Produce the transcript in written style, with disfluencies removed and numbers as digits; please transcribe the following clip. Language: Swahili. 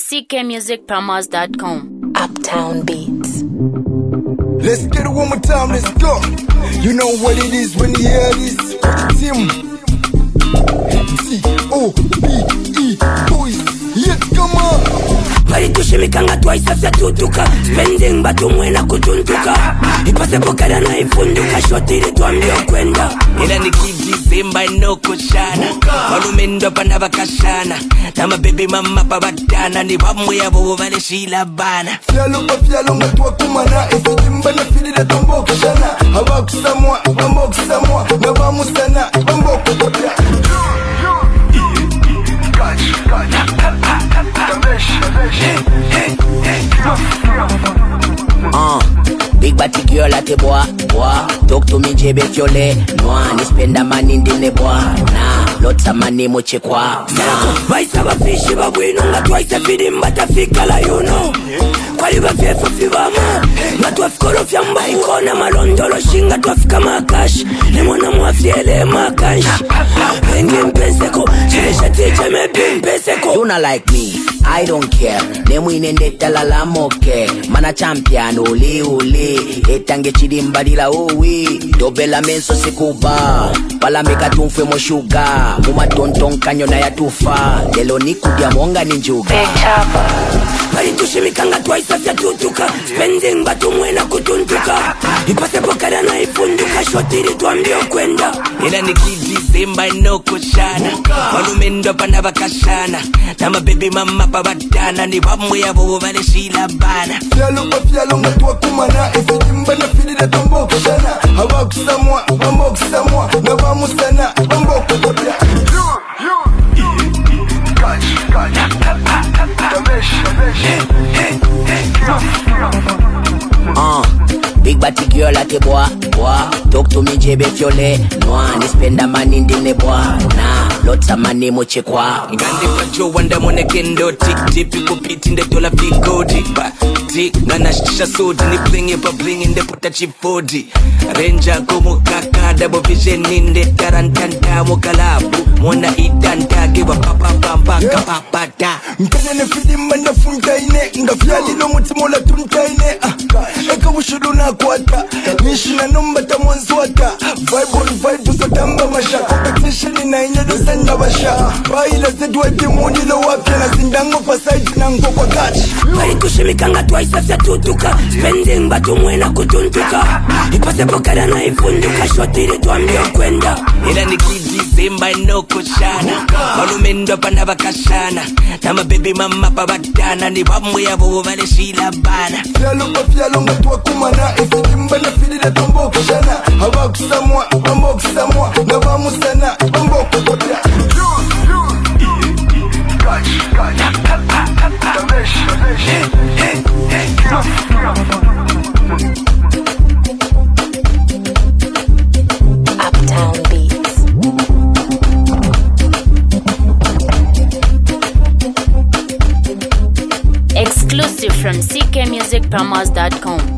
ckmusicpromos.com. Uptown Beats. Let's get it one more time, let's go. You know what it is when you hear this. Team C-O-B-E boys. Yes, come on. Walitushimikanga twice after tutuka. Spending batu mwena kutuntuka. Ipase pokada na ifunduka. Shotiri tuambio kwenda. Ila nikijizimba inoko shana. Walumendo panda bakashana. Na mababy mama pabatana. Ni wamu ya bobo vale shila bana. Fialo pa fialo ngatwa kumana. Ifijimba na fili de tombo kishana. Hawa kusamwa, mambo kusamwa. Na wamu sana, mambo kukotea. Big body girl at the boy. Talk to me jebe fiole. Noa, ni spenda money ndine boy. Nah, lots of money moche kwa. Vaisa bafishi babwino nga twice fidi mbata fikala you know. Kwa liba fiefu fivama. Nga tuafikoro fyamba ikona malondolo shinga tuafika makash. Nemona muafiele makash. Pengi mpeseko. Chilisha tiche mepi mpeseko. You not like me, I don't care. Nemu inende talala moke. Mana champion uli. Etange chidimbadila uwi. Dobela menso sikuba. Pala meka tumfwe mo sugar. Muma tonton kanyo na ya tufa. Lelo niku dia monga ninjuga. Pari tushimikanga twice after tutuka. Spending batu mwena kutuntuka. Ipase pokada na ifunduka. Shotiri tuambio kwenda. Ila nikijizimba inoko shana. Walumendo panda bakashana. Na mababy mama pabatana. Ni wamu ya bobo vale shila bana. Fialo pa fialo ngatwa kumana. Ifijimba na fili de tombo kishana. Hawa kusamwa, mambo kusamwa. Na wamu sana, mambo kukotea. Big body girl at the boy. Talk to me jebe fiole. Noa, ni spenda money ndine boy. Nah, lots of money moche kwa. Ngande pacho wanda mone kendo. Tik kupiti nde tola figo. Tik ngana shisha sodi. Ni blingi pa blingi nde puta chifodi. Renja kumu kaka. Double vision ninde tarantanta mukalabu. Mona itanta giwa papa kapapata. Mkana nefidi mbanda funtaine. Nga fiali no mutimola tuntaine. Eka wushudu na kwata. Nishina nombata mwanzwata. Vibe on vibe usotamba masha. Competition ina inedo senda basha. Baila zetu wete muni lo wapya. Na zindango pa side na ngo kwa gachi. Pari kushimikanga twice after tutuka. Spending batu mwena kutuntuka. Ipase pokada na ifunduka. Shotiri tuambio kwenda. Ila nikijizimba inoko shana. Walumendo panda bakashana. Na mababy mama pabatana. Ni wamu ya bobo vale shila bana. Fialo pa fialo ngatwa kumana. Ifijimba na fili de tombo kishana. Hawa kusamwa, mambo kusamwa. Na wamu sana, mambo kukotea. Uptown Beats. Exclusive from ckmusicpromos.com.